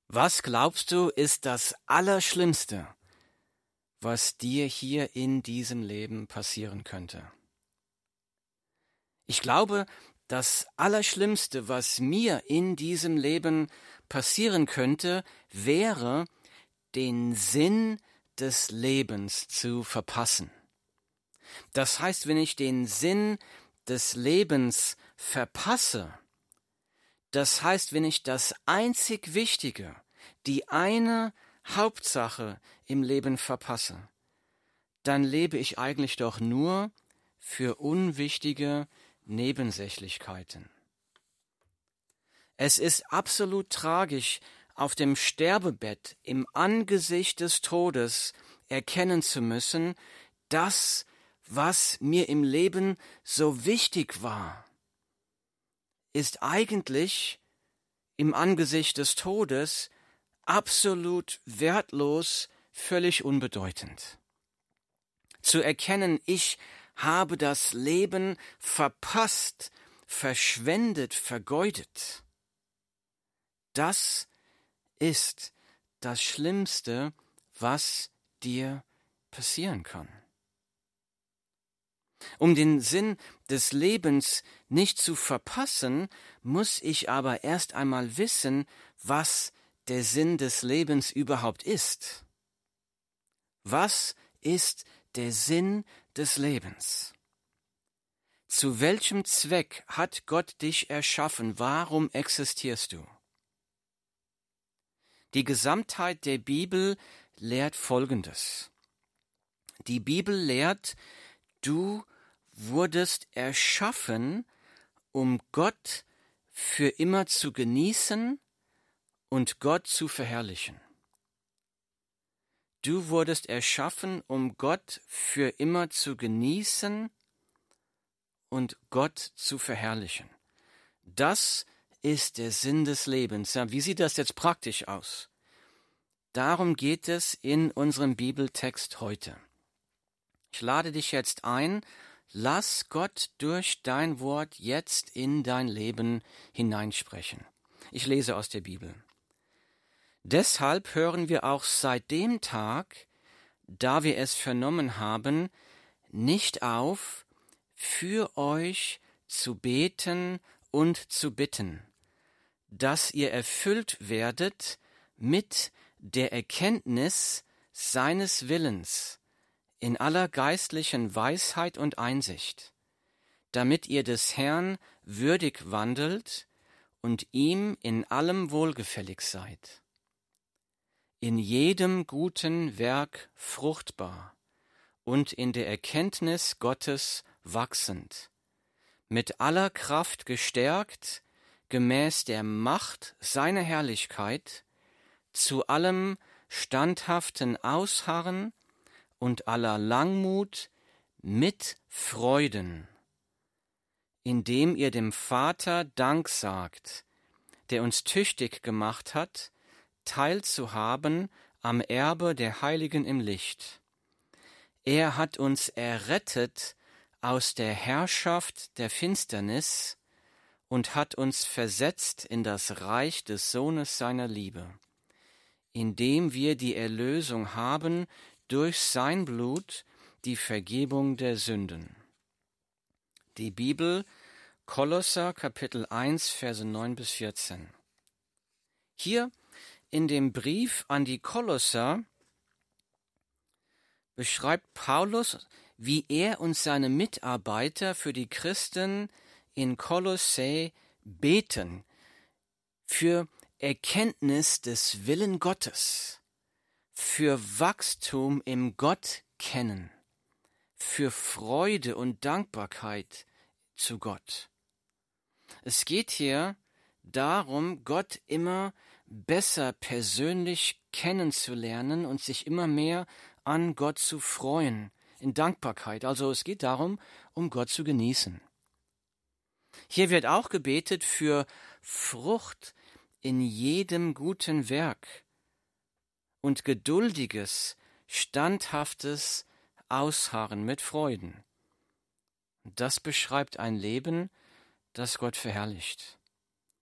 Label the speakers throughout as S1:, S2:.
S1: Was glaubst du, ist das Allerschlimmste, was dir hier in diesem Leben passieren könnte? Ich glaube, das Allerschlimmste, was mir in diesem Leben passieren könnte, wäre, den Sinn des Lebens zu verpassen. Das heißt, wenn ich den Sinn des Lebens verpasse, das heißt, wenn ich das einzig Wichtige, die eine Hauptsache im Leben verpasse, dann lebe ich eigentlich doch nur für unwichtige Nebensächlichkeiten. Es ist absolut tragisch, auf dem Sterbebett im Angesicht des Todes erkennen zu müssen, das, was mir im Leben so wichtig war, ist eigentlich im Angesicht des Todes absolut wertlos, völlig unbedeutend. Zu erkennen, ich habe das Leben verpasst, verschwendet, vergeudet. Das ist das Schlimmste, was dir passieren kann. Um den Sinn des Lebens nicht zu verpassen, muss ich aber erst einmal wissen, was der Sinn des Lebens überhaupt ist. Was ist der Sinn des Lebens? Zu welchem Zweck hat Gott dich erschaffen? Warum existierst du? Die Gesamtheit der Bibel lehrt Folgendes. Die Bibel lehrt, du wurdest erschaffen, um Gott für immer zu genießen und Gott zu verherrlichen. Du wurdest erschaffen, um Gott für immer zu genießen und Gott zu verherrlichen. Das ist der Sinn des Lebens. Ja, wie sieht das jetzt praktisch aus? Darum geht es in unserem Bibeltext heute. Ich lade dich jetzt ein, lass Gott durch dein Wort jetzt in dein Leben hineinsprechen. Ich lese aus der Bibel. Deshalb hören wir auch seit dem Tag, da wir es vernommen haben, nicht auf, für euch zu beten und zu bitten, dass ihr erfüllt werdet mit der Erkenntnis seines Willens in aller geistlichen Weisheit und Einsicht, damit ihr des Herrn würdig wandelt und ihm in allem wohlgefällig seid, in jedem guten Werk fruchtbar und in der Erkenntnis Gottes wachsend, mit aller Kraft gestärkt, gemäß der Macht seiner Herrlichkeit, zu allem standhaften Ausharren und aller Langmut mit Freuden, indem ihr dem Vater Dank sagt, der uns tüchtig gemacht hat, teilzuhaben am Erbe der Heiligen im Licht. Er hat uns errettet aus der Herrschaft der Finsternis und hat uns versetzt in das Reich des Sohnes seiner Liebe, indem wir die Erlösung haben durch sein Blut, die Vergebung der Sünden. Die Bibel, Kolosser, Kapitel 1, Verse 9 bis 14. Hier in dem Brief an die Kolosser beschreibt Paulus, wie er und seine Mitarbeiter für die Christen in Kolossä beten, für Erkenntnis des Willen Gottes, für Wachstum im Gott kennen, für Freude und Dankbarkeit zu Gott. Es geht hier darum, Gott immer besser persönlich kennenzulernen und sich immer mehr an Gott zu freuen, in Dankbarkeit. Also es geht darum, um Gott zu genießen. Hier wird auch gebetet für Frucht in jedem guten Werk und geduldiges, standhaftes Ausharren mit Freuden. Das beschreibt ein Leben, das Gott verherrlicht.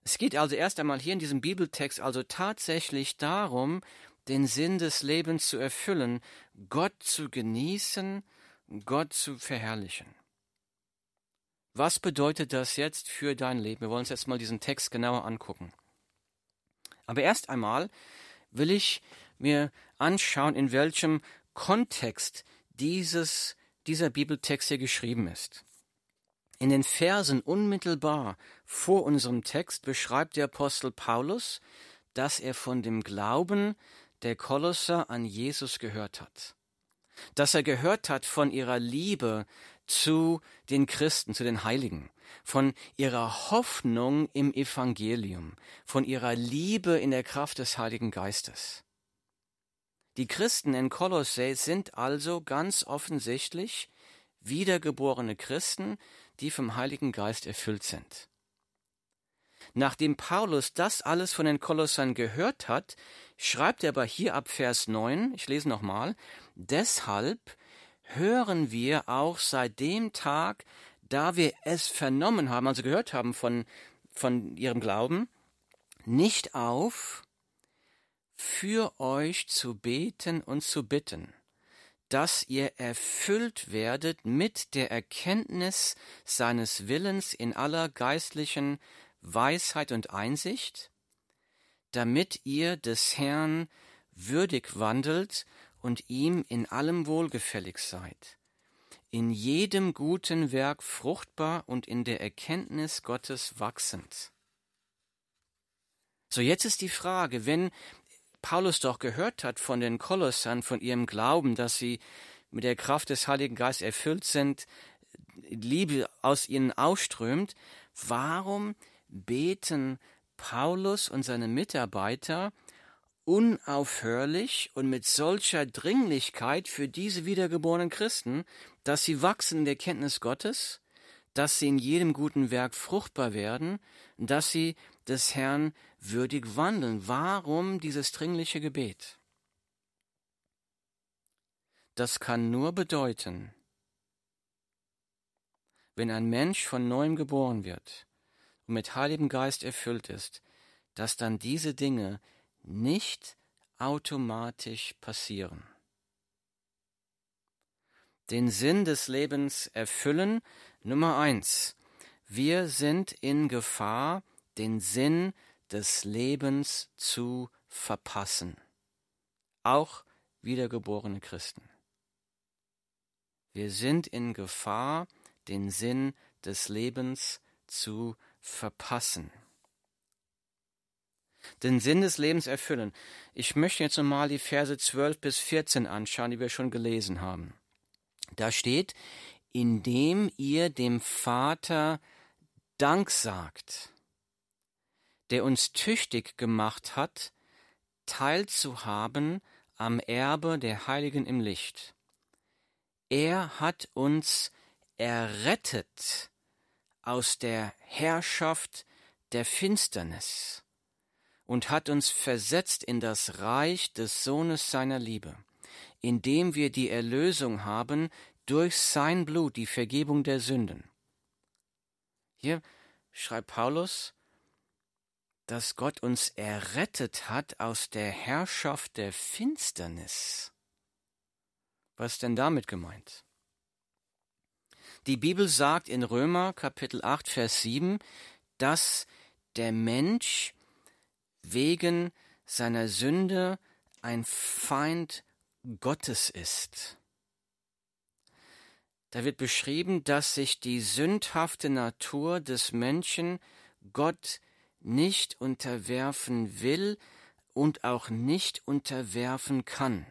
S1: Es geht also erst einmal hier in diesem Bibeltext also tatsächlich darum, den Sinn des Lebens zu erfüllen, Gott zu genießen, Gott zu verherrlichen. Was bedeutet das jetzt für dein Leben? Wir wollen uns jetzt mal diesen Text genauer angucken. Aber erst einmal will ich mir anschauen, in welchem Kontext dieser Bibeltext hier geschrieben ist. In den Versen unmittelbar vor unserem Text beschreibt der Apostel Paulus, dass er von dem Glauben der Kolosser an Jesus gehört hat. Dass er gehört hat von ihrer Liebe zu den Christen, zu den Heiligen, von ihrer Hoffnung im Evangelium, von ihrer Liebe in der Kraft des Heiligen Geistes. Die Christen in Kolossä sind also ganz offensichtlich wiedergeborene Christen, die vom Heiligen Geist erfüllt sind. Nachdem Paulus das alles von den Kolossern gehört hat, schreibt er aber hier ab Vers 9, ich lese nochmal, deshalb hören wir auch seit dem Tag, da wir es vernommen haben, also gehört haben von ihrem Glauben, nicht auf, für euch zu beten und zu bitten, dass ihr erfüllt werdet mit der Erkenntnis seines Willens in aller geistlichen Weisheit und Einsicht, damit ihr des Herrn würdig wandelt und ihm in allem wohlgefällig seid, in jedem guten Werk fruchtbar und in der Erkenntnis Gottes wachsend. So, jetzt ist die Frage, wenn Paulus doch gehört hat von den Kolossern, von ihrem Glauben, dass sie mit der Kraft des Heiligen Geistes erfüllt sind, Liebe aus ihnen ausströmt, warum beten Paulus und seine Mitarbeiter unaufhörlich und mit solcher Dringlichkeit für diese wiedergeborenen Christen, dass sie wachsen in der Kenntnis Gottes, dass sie in jedem guten Werk fruchtbar werden, dass sie des Herrn würdig wandeln. Warum dieses dringliche Gebet? Das kann nur bedeuten, wenn ein Mensch von neuem geboren wird und mit Heiligem Geist erfüllt ist, dass dann diese Dinge nicht automatisch passieren. Den Sinn des Lebens erfüllen, Nummer 1. Wir sind in Gefahr, den Sinn des Lebens zu verpassen. Auch wiedergeborene Christen. Wir sind in Gefahr, den Sinn des Lebens zu verpassen. Den Sinn des Lebens erfüllen. Ich möchte jetzt nochmal die Verse 12 bis 14 anschauen, die wir schon gelesen haben. Da steht, indem ihr dem Vater Dank sagt, der uns tüchtig gemacht hat, teilzuhaben am Erbe der Heiligen im Licht. Er hat uns errettet aus der Herrschaft der Finsternis und hat uns versetzt in das Reich des Sohnes seiner Liebe, indem wir die Erlösung haben durch sein Blut, die Vergebung der Sünden. Hier schreibt Paulus, dass Gott uns errettet hat aus der Herrschaft der Finsternis. Was ist denn damit gemeint? Die Bibel sagt in Römer Kapitel 8, Vers 7, dass der Mensch wegen seiner Sünde ein Feind Gottes ist. Da wird beschrieben, dass sich die sündhafte Natur des Menschen Gott nicht unterwerfen will und auch nicht unterwerfen kann.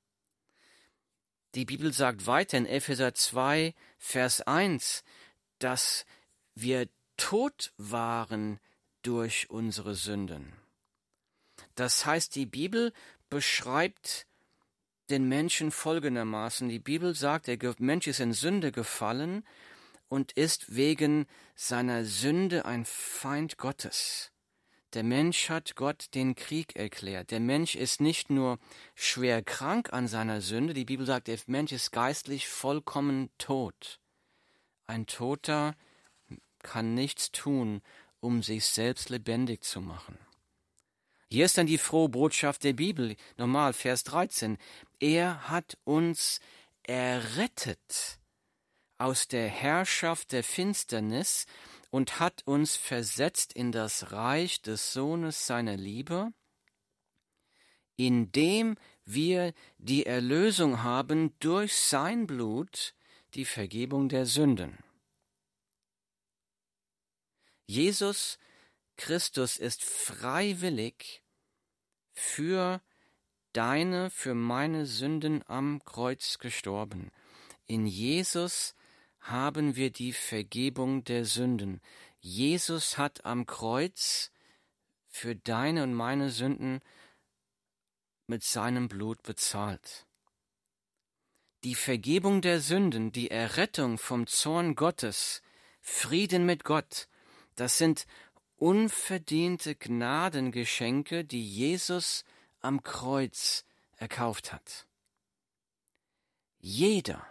S1: Die Bibel sagt weiter in Epheser 2, Vers 1, dass wir tot waren durch unsere Sünden. Das heißt, die Bibel beschreibt den Menschen folgendermaßen. Die Bibel sagt, der Mensch ist in Sünde gefallen und ist wegen seiner Sünde ein Feind Gottes. Der Mensch hat Gott den Krieg erklärt. Der Mensch ist nicht nur schwer krank an seiner Sünde, die Bibel sagt, der Mensch ist geistlich vollkommen tot. Ein Toter kann nichts tun, um sich selbst lebendig zu machen. Hier ist dann die frohe Botschaft der Bibel, normal Vers 13. Er hat uns errettet aus der Herrschaft der Finsternis und hat uns versetzt in das Reich des Sohnes seiner Liebe, indem wir die Erlösung haben durch sein Blut, die Vergebung der Sünden. Jesus Christus ist freiwillig für meine Sünden am Kreuz gestorben. In Jesus haben wir die Vergebung der Sünden. Jesus hat am Kreuz für deine und meine Sünden mit seinem Blut bezahlt. Die Vergebung der Sünden, die Errettung vom Zorn Gottes, Frieden mit Gott, das sind unverdiente Gnadengeschenke, die Jesus am Kreuz erkauft hat. Jeder,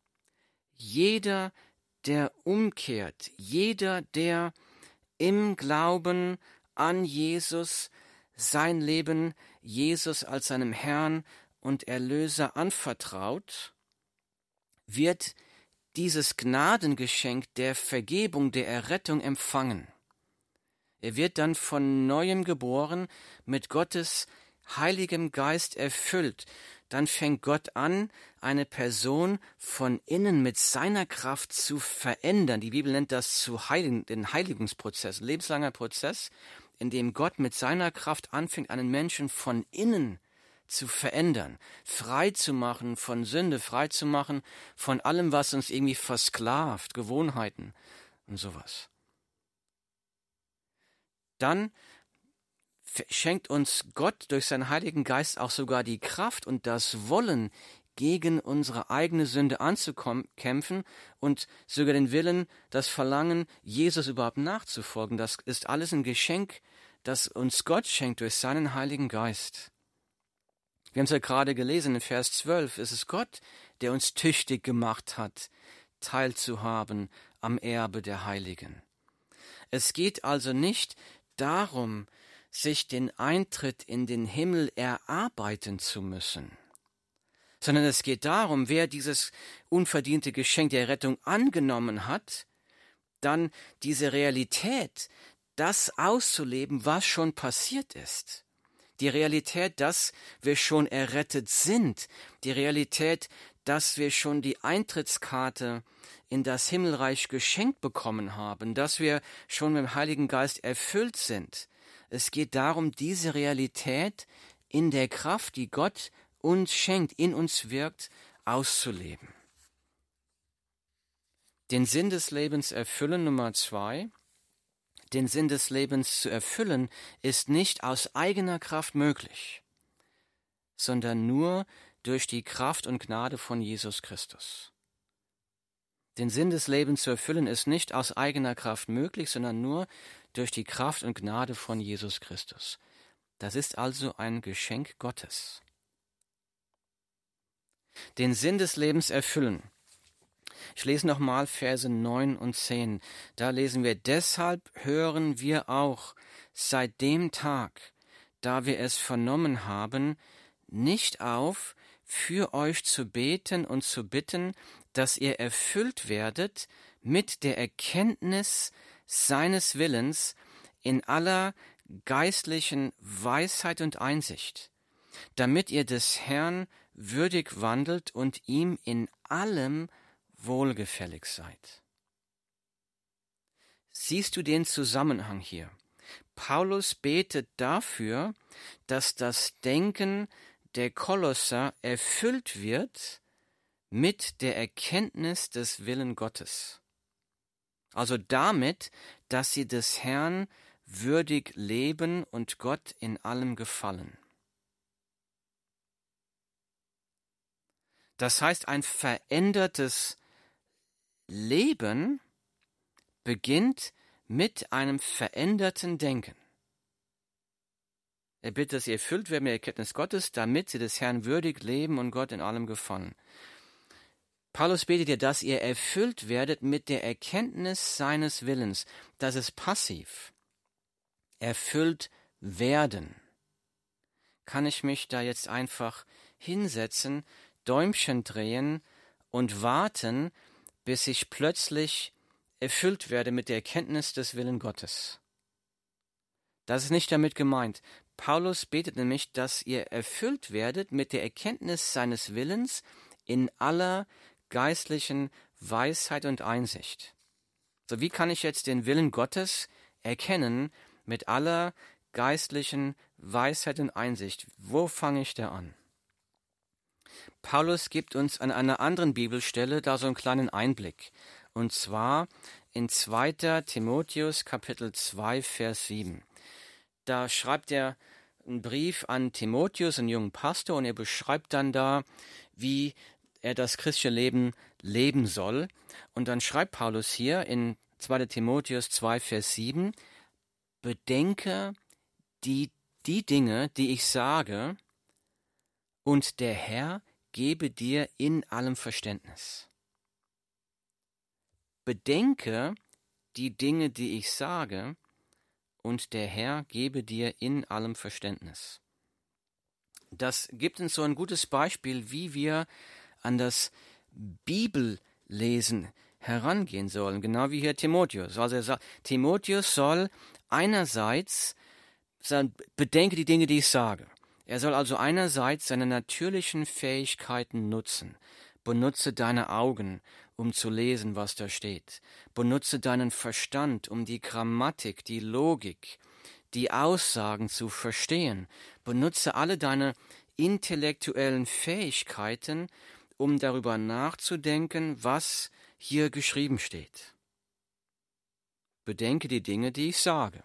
S1: der umkehrt, jeder, der im Glauben an Jesus sein Leben Jesus als seinem Herrn und Erlöser anvertraut, wird dieses Gnadengeschenk der Vergebung, der Errettung empfangen. Er wird dann von Neuem geboren, mit Gottes Heiligem Geist erfüllt. Dann fängt Gott an, eine Person von innen mit seiner Kraft zu verändern. Die Bibel nennt das den Heiligungsprozess, ein lebenslanger Prozess, in dem Gott mit seiner Kraft anfängt, einen Menschen von innen zu verändern, frei zu machen von Sünde, frei zu machen von allem, was uns irgendwie versklavt, Gewohnheiten und sowas. Dann schenkt uns Gott durch seinen Heiligen Geist auch sogar die Kraft und das Wollen, gegen unsere eigene Sünde anzukämpfen und sogar den Willen, das Verlangen, Jesus überhaupt nachzufolgen. Das ist alles ein Geschenk, das uns Gott schenkt durch seinen Heiligen Geist. Wir haben es ja gerade gelesen in Vers 12. Es ist Gott, der uns tüchtig gemacht hat, teilzuhaben am Erbe der Heiligen. Es geht also nicht darum, sich den Eintritt in den Himmel erarbeiten zu müssen, sondern es geht darum, wer dieses unverdiente Geschenk der Rettung angenommen hat, dann diese Realität, das auszuleben, was schon passiert ist. Die Realität, dass wir schon errettet sind. Die Realität, dass wir schon die Eintrittskarte in das Himmelreich geschenkt bekommen haben, dass wir schon mit dem Heiligen Geist erfüllt sind. Es geht darum, diese Realität in der Kraft, die Gott uns schenkt, in uns wirkt, auszuleben. Den Sinn des Lebens erfüllen, Nummer 2. Den Sinn des Lebens zu erfüllen, ist nicht aus eigener Kraft möglich, sondern nur durch die Kraft und Gnade von Jesus Christus. Den Sinn des Lebens zu erfüllen, ist nicht aus eigener Kraft möglich, sondern nur durch die Kraft und Gnade von Jesus Christus. Das ist also ein Geschenk Gottes. Den Sinn des Lebens erfüllen. Ich lese nochmal Verse 9 und 10. Da lesen wir: Deshalb hören wir auch seit dem Tag, da wir es vernommen haben, nicht auf, für euch zu beten und zu bitten, dass ihr erfüllt werdet mit der Erkenntnis seines Willens in aller geistlichen Weisheit und Einsicht, damit ihr des Herrn würdig wandelt und ihm in allem wohlgefällig seid. Siehst du den Zusammenhang hier? Paulus betet dafür, dass das Denken der Kolosser erfüllt wird mit der Erkenntnis des Willens Gottes. Also damit, dass sie des Herrn würdig leben und Gott in allem gefallen. Das heißt, ein verändertes Leben beginnt mit einem veränderten Denken. Er bittet, dass sie erfüllt werden mit der Erkenntnis Gottes, damit sie des Herrn würdig leben und Gott in allem gefallen. Paulus betet ja, dass ihr erfüllt werdet mit der Erkenntnis seines Willens. Das ist passiv. erfüllt werden. Kann ich mich da jetzt einfach hinsetzen, Däumchen drehen und warten, bis ich plötzlich erfüllt werde mit der Erkenntnis des Willens Gottes? Das ist nicht damit gemeint. Paulus betet nämlich, dass ihr erfüllt werdet mit der Erkenntnis seines Willens in aller geistlichen Weisheit und Einsicht. So, wie kann ich jetzt den Willen Gottes erkennen mit aller geistlichen Weisheit und Einsicht? Wo fange ich da an? Paulus gibt uns an einer anderen Bibelstelle da so einen kleinen Einblick. Und zwar in 2. Timotheus Kapitel 2, Vers 7. Da schreibt er einen Brief an Timotheus, einen jungen Pastor, und er beschreibt dann da, wie er das christliche Leben leben soll. Und dann schreibt Paulus hier in 2. Timotheus 2, Vers 7, bedenke die Dinge, die ich sage, und der Herr gebe dir in allem Verständnis. Bedenke die Dinge, die ich sage, und der Herr gebe dir in allem Verständnis. Das gibt uns so ein gutes Beispiel, wie wir an das Bibellesen herangehen sollen, genau wie hier Timotheus. Also er sagt, Timotheus soll einerseits sagen, bedenke die Dinge, die ich sage. Er soll also einerseits seine natürlichen Fähigkeiten nutzen. Benutze deine Augen, um zu lesen, was da steht. Benutze deinen Verstand, um die Grammatik, die Logik, die Aussagen zu verstehen. Benutze alle deine intellektuellen Fähigkeiten, um darüber nachzudenken, was hier geschrieben steht. Bedenke die Dinge, die ich sage.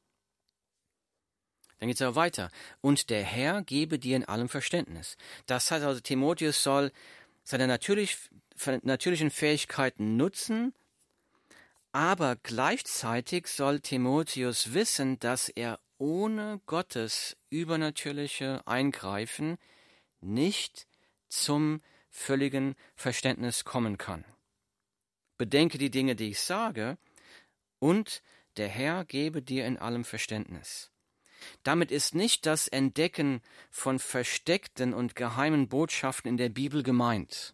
S1: Dann geht es aber weiter. Und der Herr gebe dir in allem Verständnis. Das heißt also, Timotheus soll seine natürlichen Fähigkeiten nutzen, aber gleichzeitig soll Timotheus wissen, dass er ohne Gottes übernatürliche Eingreifen nicht zum völligen Verständnis kommen kann. Bedenke die Dinge, die ich sage, und der Herr gebe dir in allem Verständnis. Damit ist nicht das Entdecken von versteckten und geheimen Botschaften in der Bibel gemeint.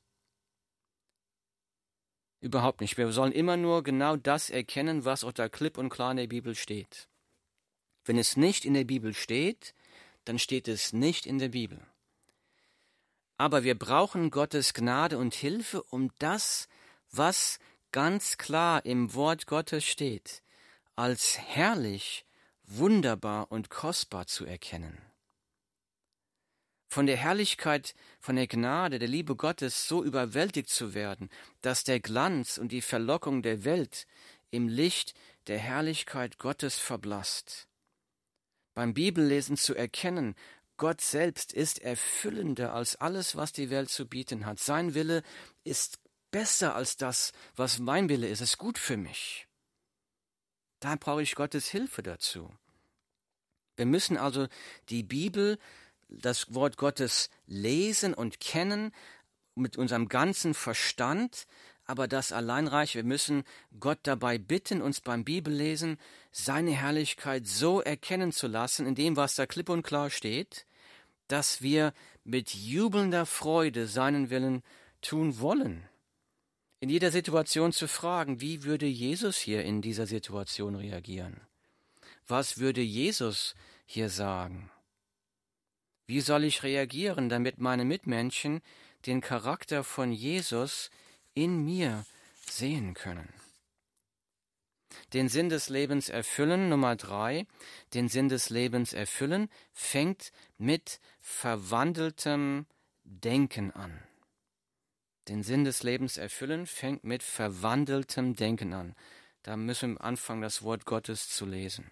S1: Überhaupt nicht. Wir sollen immer nur genau das erkennen, was auch da klipp und klar in der Bibel steht. Wenn es nicht in der Bibel steht, dann steht es nicht in der Bibel. Aber wir brauchen Gottes Gnade und Hilfe, um das, was ganz klar im Wort Gottes steht, als herrlich, wunderbar und kostbar zu erkennen. Von der Herrlichkeit, von der Gnade, der Liebe Gottes so überwältigt zu werden, dass der Glanz und die Verlockung der Welt im Licht der Herrlichkeit Gottes verblasst. Beim Bibellesen zu erkennen, Gott selbst ist erfüllender als alles, was die Welt zu bieten hat. Sein Wille ist besser als das, was mein Wille ist. Es ist gut für mich. Da brauche ich Gottes Hilfe dazu. Wir müssen also die Bibel, das Wort Gottes lesen und kennen mit unserem ganzen Verstand, aber das allein reicht. Wir müssen Gott dabei bitten, uns beim Bibellesen seine Herrlichkeit so erkennen zu lassen, in dem, was da klipp und klar steht, dass wir mit jubelnder Freude seinen Willen tun wollen. In jeder Situation zu fragen, wie würde Jesus hier in dieser Situation reagieren? Was würde Jesus hier sagen? Wie soll ich reagieren, damit meine Mitmenschen den Charakter von Jesus in mir sehen können? Den Sinn des Lebens erfüllen, Nummer 3, den Sinn des Lebens erfüllen, fängt mit verwandeltem Denken an. Den Sinn des Lebens erfüllen, fängt mit verwandeltem Denken an. Da müssen wir anfangen, das Wort Gottes zu lesen.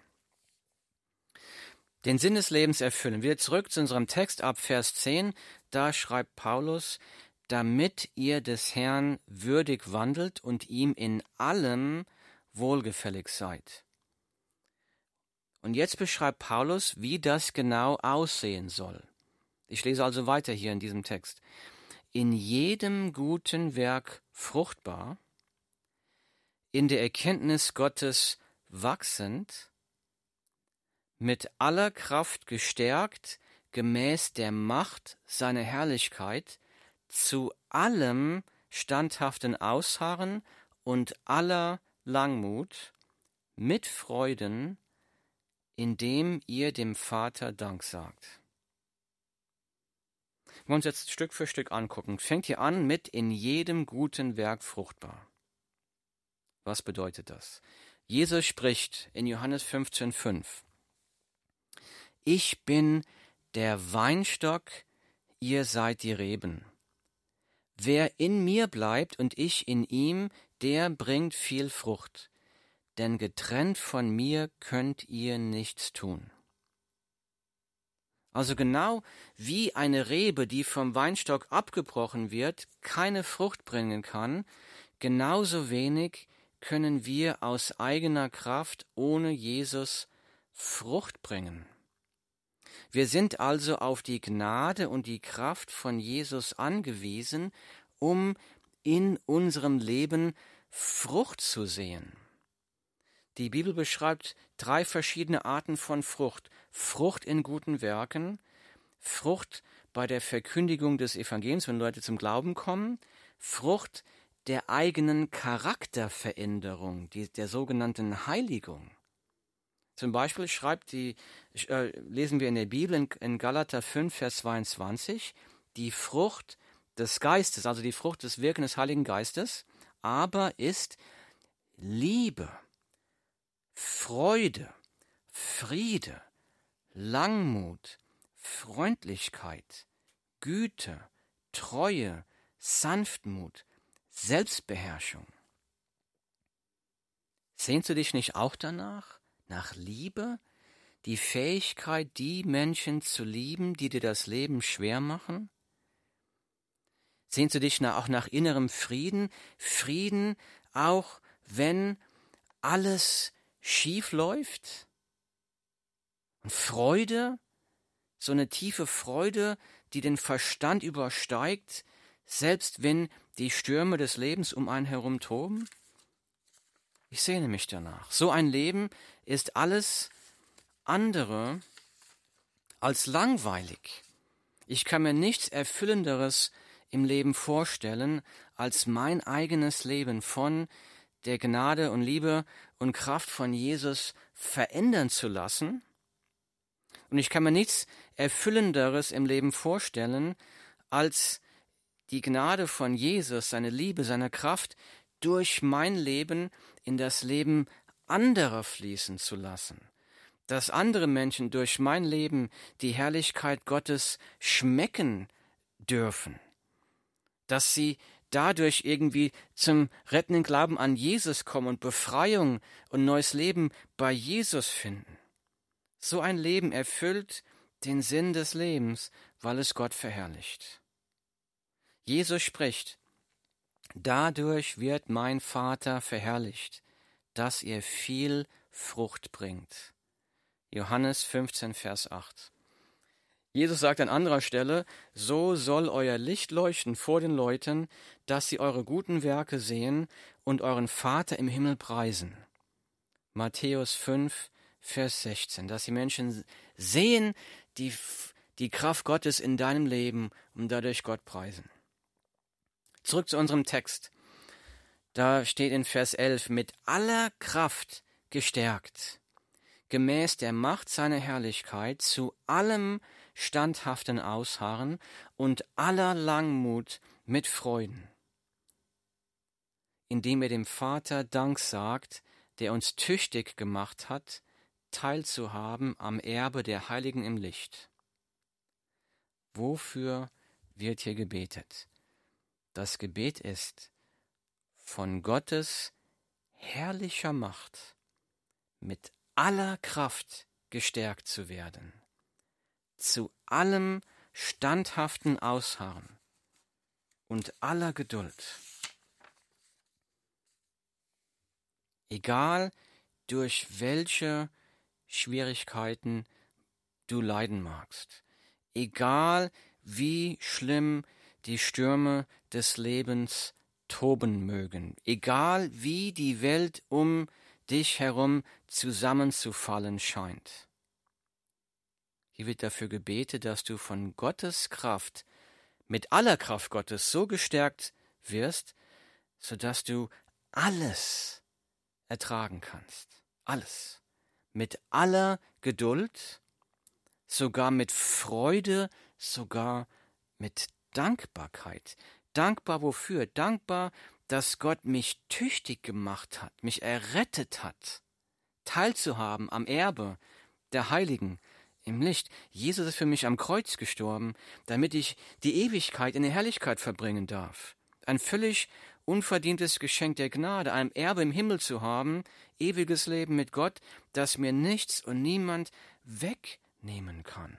S1: Den Sinn des Lebens erfüllen. Wieder zurück zu unserem Text ab Vers 10. Da schreibt Paulus, damit ihr des Herrn würdig wandelt und ihm in allem wohlgefällig seid. Und jetzt beschreibt Paulus, wie das genau aussehen soll. Ich lese also weiter hier in diesem Text. In jedem guten Werk fruchtbar, in der Erkenntnis Gottes wachsend, mit aller Kraft gestärkt, gemäß der Macht seiner Herrlichkeit, zu allem standhaften Ausharren und aller Langmut mit Freuden, indem ihr dem Vater Dank sagt. Wir wollen uns jetzt Stück für Stück angucken. Fängt hier an mit in jedem guten Werk fruchtbar. Was bedeutet das? Jesus spricht in Johannes 15,5: Ich bin der Weinstock, ihr seid die Reben. Wer in mir bleibt und ich in ihm, der bringt viel Frucht. Denn getrennt von mir könnt ihr nichts tun. Also genau wie eine Rebe, die vom Weinstock abgebrochen wird, keine Frucht bringen kann, genauso wenig können wir aus eigener Kraft ohne Jesus Frucht bringen. Wir sind also auf die Gnade und die Kraft von Jesus angewiesen, um in unserem Leben Frucht zu sehen. Die Bibel beschreibt 3 verschiedene Arten von Frucht. Frucht in guten Werken, Frucht bei der Verkündigung des Evangeliums, wenn Leute zum Glauben kommen, Frucht der eigenen Charakterveränderung, der sogenannten Heiligung. Zum Beispiel lesen wir in der Bibel in Galater 5, Vers 22, die Frucht des Geistes, also die Frucht des Wirken des Heiligen Geistes, aber ist Liebe, Freude, Friede, Langmut, Freundlichkeit, Güte, Treue, Sanftmut, Selbstbeherrschung. Sehnst du dich nicht auch danach? Nach Liebe? Die Fähigkeit, die Menschen zu lieben, die dir das Leben schwer machen? Sehnst du dich auch nach innerem Frieden? Frieden, auch wenn alles schief läuft? Und Freude, so eine tiefe Freude, die den Verstand übersteigt, selbst wenn die Stürme des Lebens um einen herum toben? Ich sehne mich danach. So ein Leben ist alles andere als langweilig. Ich kann mir nichts Erfüllenderes im Leben vorstellen, als mein eigenes Leben von der Gnade und Liebe und Kraft von Jesus verändern zu lassen. Und ich kann mir nichts Erfüllenderes im Leben vorstellen, als die Gnade von Jesus, seine Liebe, seine Kraft durch mein Leben in das Leben anderer fließen zu lassen. Dass andere Menschen durch mein Leben die Herrlichkeit Gottes schmecken dürfen. Dass sie dadurch irgendwie zum rettenden Glauben an Jesus kommen und Befreiung und neues Leben bei Jesus finden. So ein Leben erfüllt den Sinn des Lebens, weil es Gott verherrlicht. Jesus spricht: Dadurch wird mein Vater verherrlicht, dass ihr viel Frucht bringt. Johannes 15, Vers 8. Jesus sagt an anderer Stelle: So soll euer Licht leuchten vor den Leuten, dass sie eure guten Werke sehen und euren Vater im Himmel preisen. Matthäus 5, Vers 16. Dass die Menschen sehen die Kraft Gottes in deinem Leben und dadurch Gott preisen. Zurück zu unserem Text. Da steht in Vers 11: Mit aller Kraft gestärkt, gemäß der Macht seiner Herrlichkeit, zu allem standhaften Ausharren und aller Langmut mit Freuden, indem ihr dem Vater Dank sagt, der uns tüchtig gemacht hat, teilzuhaben am Erbe der Heiligen im Licht. Wofür wird hier gebetet? Das Gebet ist, von Gottes herrlicher Macht mit aller Kraft gestärkt zu werden, zu allem standhaften Ausharren und aller Geduld. Egal durch welche Schwierigkeiten du leiden magst, egal wie schlimm die Stürme des Lebens toben mögen, egal wie die Welt um dich herum zusammenzufallen scheint. Hier wird dafür gebetet, dass du von Gottes Kraft, mit aller Kraft Gottes, so gestärkt wirst, sodass du alles ertragen kannst. Alles. Mit aller Geduld, sogar mit Freude, sogar mit Dankbarkeit. Dankbar wofür? Dankbar, dass Gott mich tüchtig gemacht hat, mich errettet hat, teilzuhaben am Erbe der Heiligen im Licht. Jesus ist für mich am Kreuz gestorben, damit ich die Ewigkeit in der Herrlichkeit verbringen darf. Ein völlig unverdientes Geschenk der Gnade, ein Erbe im Himmel zu haben, ewiges Leben mit Gott, das mir nichts und niemand wegnehmen kann.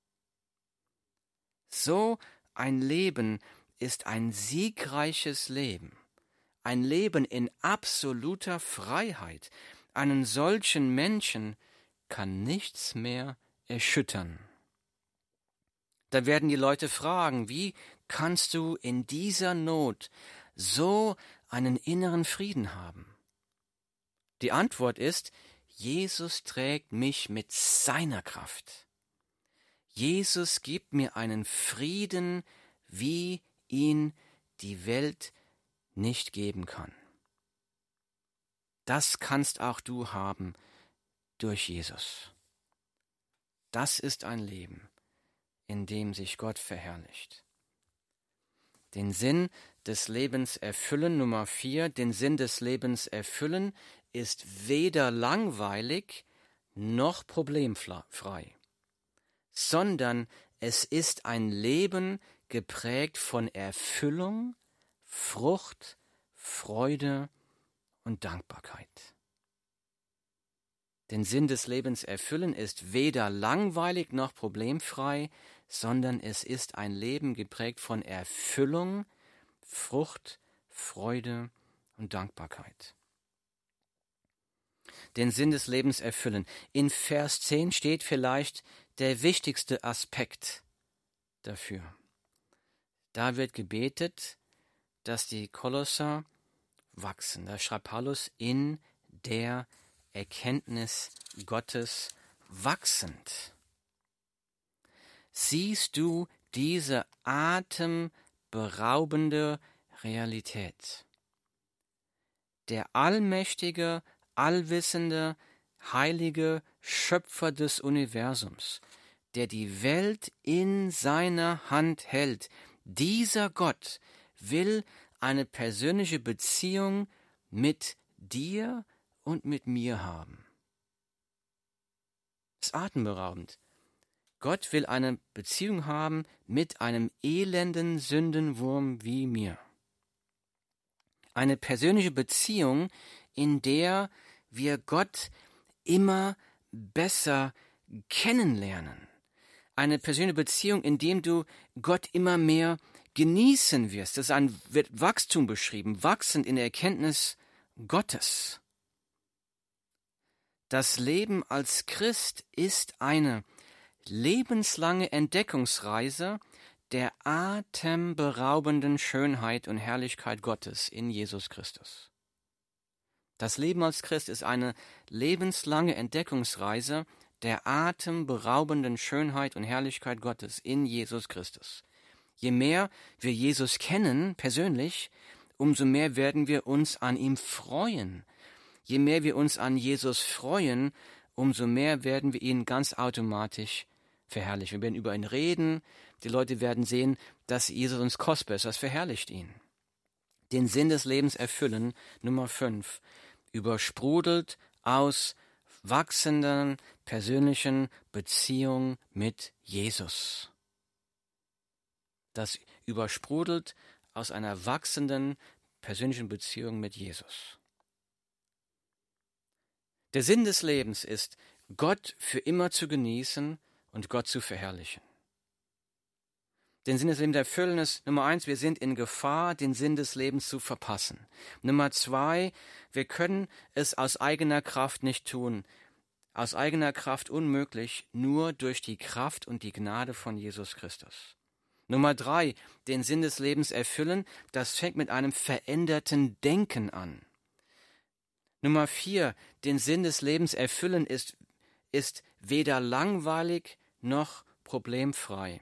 S1: So ein Leben ist ein siegreiches Leben, ein Leben in absoluter Freiheit. Einen solchen Menschen kann nichts mehr erschüttern. Da werden die Leute fragen, wie kannst du in dieser Not so einen inneren Frieden haben? Die Antwort ist, Jesus trägt mich mit seiner Kraft. Jesus gibt mir einen Frieden, wie ihn die Welt nicht geben kann. Das kannst auch du haben durch Jesus. Das ist ein Leben, in dem sich Gott verherrlicht. Den Sinn des Lebens erfüllen, Nummer 4, den Sinn des Lebens erfüllen ist weder langweilig noch problemfrei, sondern es ist ein Leben geprägt von Erfüllung, Frucht, Freude und Dankbarkeit. Den Sinn des Lebens erfüllen ist weder langweilig noch problemfrei, sondern es ist ein Leben geprägt von Erfüllung, Frucht, Freude und Dankbarkeit. Den Sinn des Lebens erfüllen. In Vers 10 steht vielleicht der wichtigste Aspekt dafür. Da wird gebetet, dass die Kolosser wachsen. Da schreibt Paulus, in der Erkenntnis Gottes wachsend. Siehst du diese atemberaubende Realität? Der allmächtige, allwissende, heilige Schöpfer des Universums, der die Welt in seiner Hand hält, dieser Gott will eine persönliche Beziehung mit dir und mit mir haben. Das ist atemberaubend. Gott will eine Beziehung haben mit einem elenden Sündenwurm wie mir. Eine persönliche Beziehung, in der wir Gott immer besser kennenlernen. Eine persönliche Beziehung, in der du Gott immer mehr genießen wirst. Das wird Wachstum beschrieben, wachsend in der Erkenntnis Gottes. Das Leben als Christ ist eine lebenslange Entdeckungsreise der atemberaubenden Schönheit und Herrlichkeit Gottes in Jesus Christus. Das Leben als Christ ist eine lebenslange Entdeckungsreise der atemberaubenden Schönheit und Herrlichkeit Gottes in Jesus Christus. Je mehr wir Jesus kennen, persönlich, umso mehr werden wir uns an ihm freuen. Je mehr wir uns an Jesus freuen, umso mehr werden wir ihn ganz automatisch verherrlichen. Wir werden über ihn reden, die Leute werden sehen, dass Jesus uns kostbar ist, das verherrlicht ihn. Den Sinn des Lebens erfüllen, Nummer 5, übersprudelt aus wachsenden persönlichen Beziehung mit Jesus. Das übersprudelt aus einer wachsenden persönlichen Beziehung mit Jesus. Der Sinn des Lebens ist, Gott für immer zu genießen und Gott zu verherrlichen. Den Sinn des Lebens erfüllen ist, Nummer 1, wir sind in Gefahr, den Sinn des Lebens zu verpassen. Nummer 2, wir können es aus eigener Kraft nicht tun. Aus eigener Kraft unmöglich, nur durch die Kraft und die Gnade von Jesus Christus. Nummer 3, den Sinn des Lebens erfüllen, das fängt mit einem veränderten Denken an. Nummer 4, den Sinn des Lebens erfüllen ist weder langweilig noch problemfrei.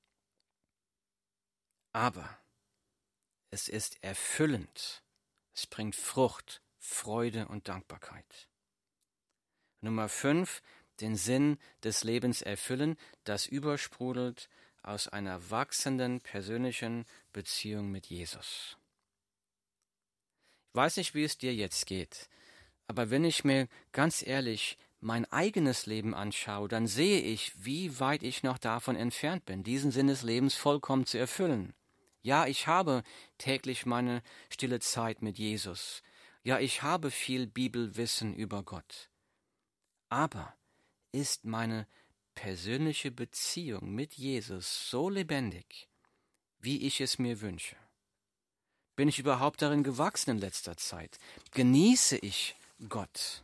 S1: Aber es ist erfüllend. Es bringt Frucht, Freude und Dankbarkeit. Nummer 5, den Sinn des Lebens erfüllen, das übersprudelt aus einer wachsenden persönlichen Beziehung mit Jesus. Ich weiß nicht, wie es dir jetzt geht, aber wenn ich mir ganz ehrlich mein eigenes Leben anschaue, dann sehe ich, wie weit ich noch davon entfernt bin, diesen Sinn des Lebens vollkommen zu erfüllen. Ja, ich habe täglich meine stille Zeit mit Jesus. Ja, ich habe viel Bibelwissen über Gott. Aber ist meine persönliche Beziehung mit Jesus so lebendig, wie ich es mir wünsche? Bin ich überhaupt darin gewachsen in letzter Zeit? Genieße ich Gott?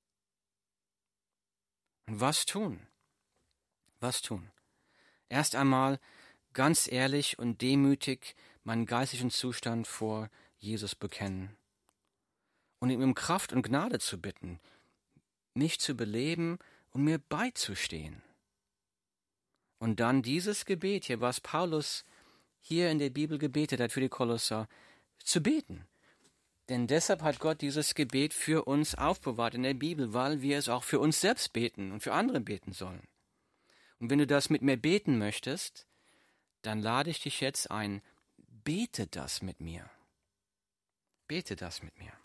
S1: Und was tun? Was tun? Erst einmal ganz ehrlich und demütig meinen geistlichen Zustand vor Jesus bekennen und ihm um Kraft und Gnade zu bitten, mich zu beleben und mir beizustehen. Und dann dieses Gebet hier, was Paulus hier in der Bibel gebetet hat für die Kolosser, zu beten. Denn deshalb hat Gott dieses Gebet für uns aufbewahrt in der Bibel, weil wir es auch für uns selbst beten und für andere beten sollen. Und wenn du das mit mir beten möchtest, dann lade ich dich jetzt ein, bete das mit mir. Bete das mit mir.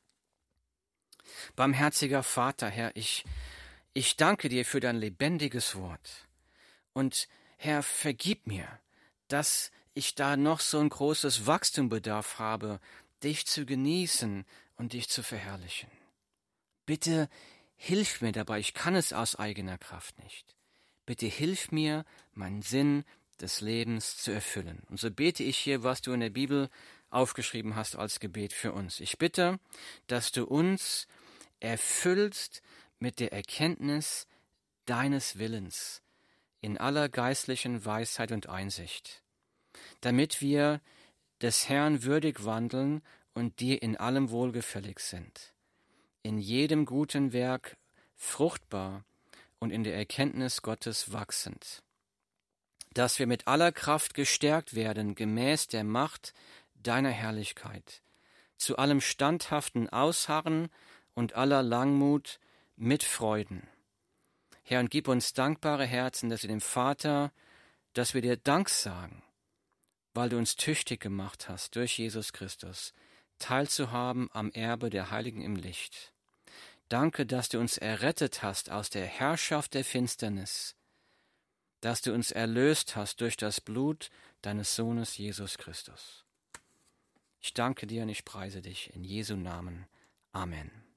S1: Barmherziger Vater, Herr, ich danke dir für dein lebendiges Wort. Und Herr, vergib mir, dass ich da noch so ein großes Wachstumbedarf habe, dich zu genießen und dich zu verherrlichen. Bitte hilf mir dabei, ich kann es aus eigener Kraft nicht. Bitte hilf mir, meinen Sinn des Lebens zu erfüllen. Und so bete ich hier, was du in der Bibel aufgeschrieben hast als Gebet für uns. Ich bitte, dass du uns erfüllst mit der Erkenntnis deines Willens in aller geistlichen Weisheit und Einsicht, damit wir des Herrn würdig wandeln und dir in allem wohlgefällig sind, in jedem guten Werk fruchtbar und in der Erkenntnis Gottes wachsend, dass wir mit aller Kraft gestärkt werden, gemäß der Macht deiner Herrlichkeit, zu allem standhaften Ausharren und aller Langmut mit Freuden. Herr, und gib uns dankbare Herzen, dass wir dem Vater, dass wir dir Dank sagen, weil du uns tüchtig gemacht hast, durch Jesus Christus, teilzuhaben am Erbe der Heiligen im Licht. Danke, dass du uns errettet hast aus der Herrschaft der Finsternis, dass du uns erlöst hast durch das Blut deines Sohnes Jesus Christus. Ich danke dir und ich preise dich in Jesu Namen. Amen.